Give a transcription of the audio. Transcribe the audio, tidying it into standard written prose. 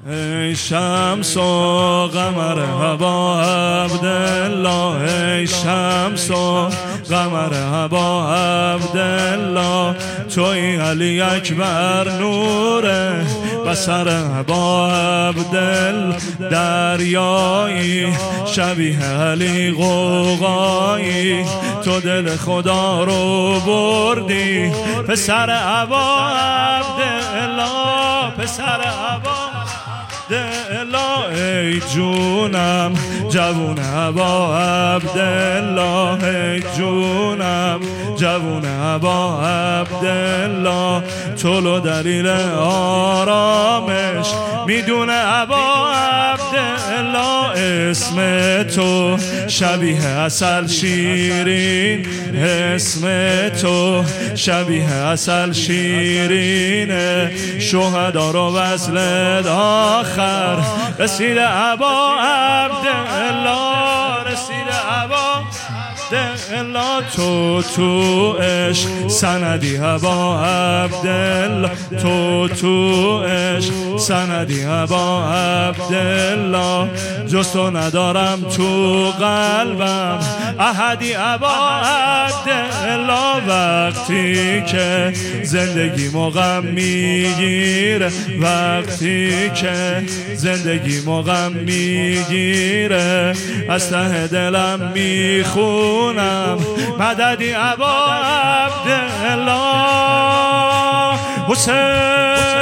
ای شمس و قمر ابا عبدالله، ای شمس و قمر ابا عبدالله، توی علی اکبر نور بصر ابا عبدالله، دریایی شبیه علی غوغایی، تو دل خدا رو بردی پسر ابا عبدالله، پسر ابا عبدالله. ای جونم جوون ابا عبدالله، ای جونم جوون ابا عبدالله، طول دلیل آرامش میدونه ابا عبدالله، اسم تو شبیه عسل شیرین، اسم تو شبیه عسل شیرینه، شهدا رو وصل آخر رسید ابا عبدالله، رسید ابا عبدالله، تو عشق سندی ابا عبدالله، تو عشق سندی ابا عبدالله، جز تو ندارم تو قلبم احدی ابا عبدالله، وقتی که زندگی غم میگیره، وقتی که زندگی غم میگیره، از ته دلم میخونم مددی ابا عبدالله. حسین